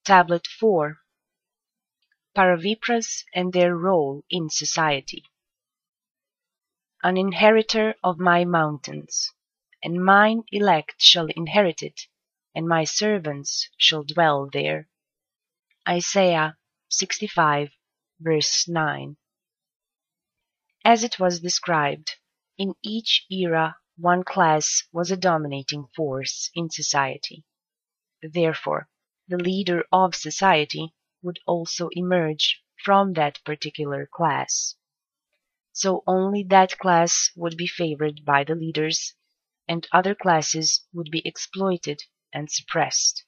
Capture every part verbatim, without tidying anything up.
Tablet four. Paravipras and their role in society. An inheritor of my mountains, and mine elect shall inherit it, and my servants shall dwell there. Isaiah sixty-five, verse nine. As it was described, in each era one class was a dominating force in society. Therefore, the leader of society would also emerge from that particular class. So only that class would be favored by the leaders, and other classes would be exploited and suppressed.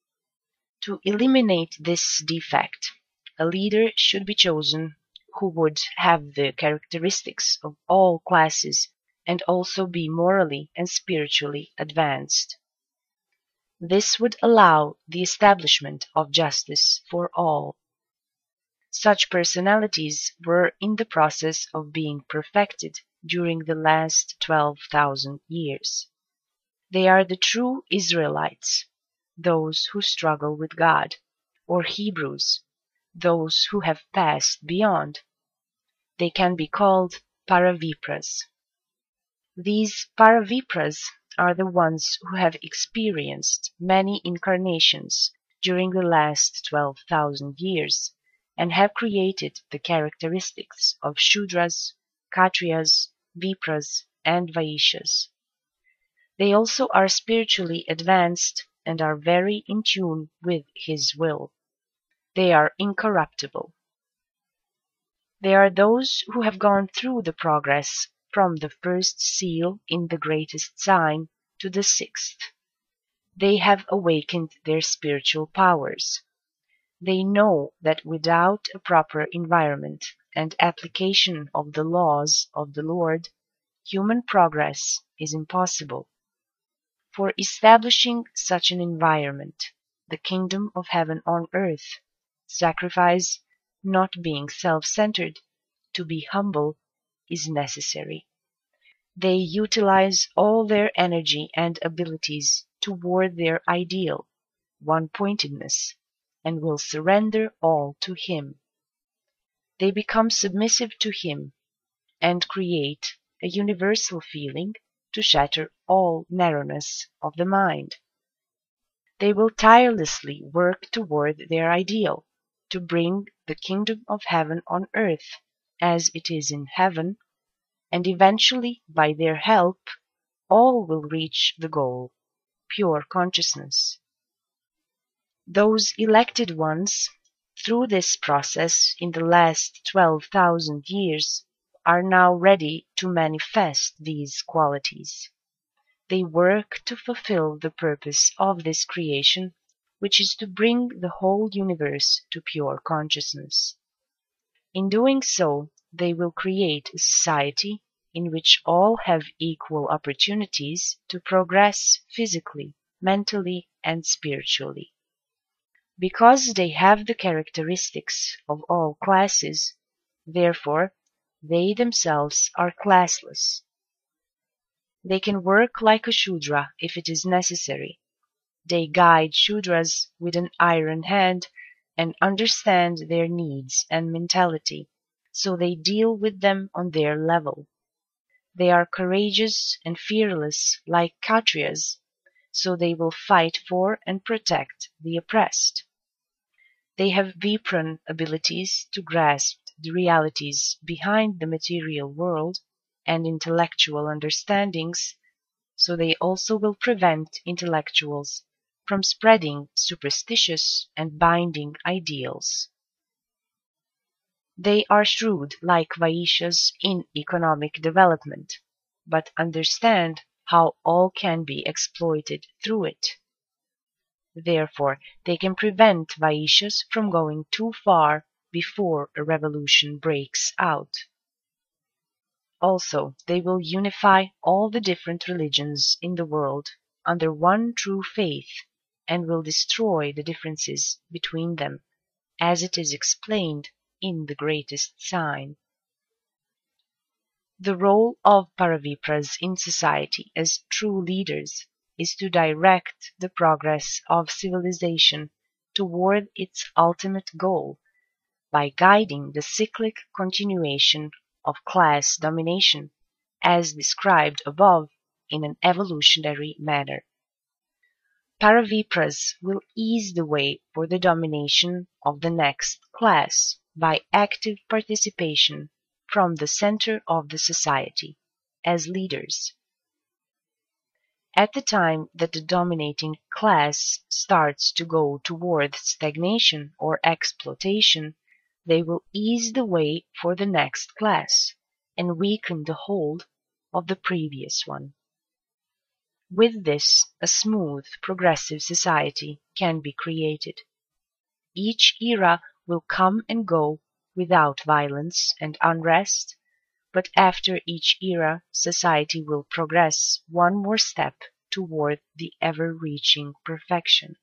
To eliminate this defect, a leader should be chosen who would have the characteristics of all classes and also be morally and spiritually advanced. This would allow the establishment of justice for all. Such personalities were in the process of being perfected during the last twelve thousand years. They are the true Israelites, those who struggle with God, or Hebrews, those who have passed beyond. They can be called Paravipras. These Paravipras are the ones who have experienced many incarnations during the last twelve thousand years and have created the characteristics of Shudras, Kshatriyas, Vipras, and Vaishyas. They also are spiritually advanced and are very in tune with His will. They are incorruptible. They are those who have gone through the progress from the first seal in the greatest sign to the sixth. They have awakened their spiritual powers. They know that without a proper environment and application of the laws of the Lord, human progress is impossible. For establishing such an environment, the kingdom of heaven on earth, sacrifice, not being self-centered, to be humble, is necessary. They utilize all their energy and abilities toward their ideal, one-pointedness, and will surrender all to Him. They become submissive to Him and create a universal feeling to shatter all narrowness of the mind. They will tirelessly work toward their ideal, to bring the kingdom of heaven on earth as it is in heaven, and eventually, by their help, all will reach the goal, pure consciousness. Those elected ones, through this process in the last twelve thousand years, are now ready to manifest these qualities. They work to fulfill the purpose of this creation, which is to bring the whole universe to pure consciousness. In doing so, they will create a society in which all have equal opportunities to progress physically, mentally, and spiritually. Because they have the characteristics of all classes, therefore, they themselves are classless. They can work like a Shudra if it is necessary. They guide Shudras with an iron hand and understand their needs and mentality, so they deal with them on their level. They are courageous and fearless like Kshatriyas, so they will fight for and protect the oppressed. They have Vipran abilities to grasp the realities behind the material world and intellectual understandings, so they also will prevent intellectuals from spreading superstitious and binding ideals. They are shrewd like Vaishyas in economic development, but understand how all can be exploited through it. Therefore, they can prevent Vaishyas from going too far before a revolution breaks out. Also, they will unify all the different religions in the world under one true faith and will destroy the differences between them, as it is explained in the greatest sign. The role of Paravipras in society as true leaders is to direct the progress of civilization toward its ultimate goal by guiding the cyclic continuation of class domination, as described above, in an evolutionary manner. Paravipras will ease the way for the domination of the next class by active participation from the center of the society, as leaders. At the time that the dominating class starts to go toward stagnation or exploitation, they will ease the way for the next class and weaken the hold of the previous one. With this, a smooth, progressive society can be created. Each era will come and go without violence and unrest, but after each era, society will progress one more step toward the ever-reaching perfection.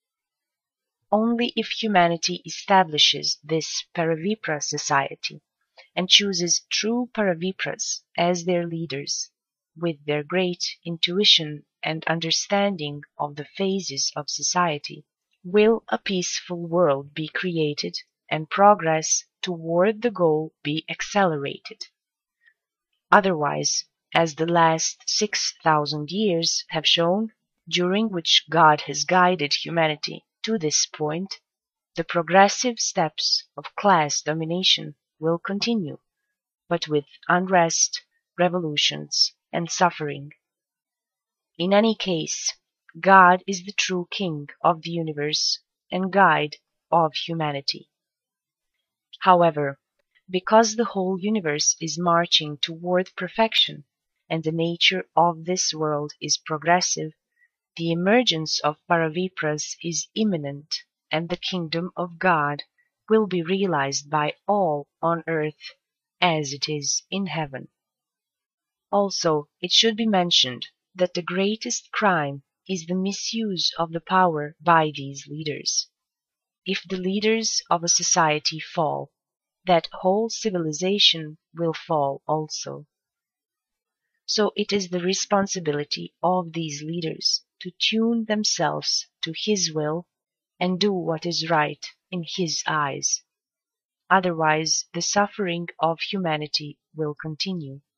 Only if humanity establishes this Paravipra society and chooses true Paravipras as their leaders, with their great intuition and understanding of the phases of society, will a peaceful world be created and progress toward the goal be accelerated. Otherwise, as the last six thousand years have shown, during which God has guided humanity to this point, the progressive steps of class domination will continue, but with unrest, revolutions, and suffering. In any case, God is the true King of the universe and guide of humanity. However, because the whole universe is marching toward perfection and the nature of this world is progressive, the emergence of Paravipras is imminent, and the kingdom of God will be realized by all on earth as it is in heaven. Also, it should be mentioned that the greatest crime is the misuse of the power by these leaders. If the leaders of a society fall, that whole civilization will fall also. So it is the responsibility of these leaders to tune themselves to His will and do what is right in His eyes. Otherwise, the suffering of humanity will continue.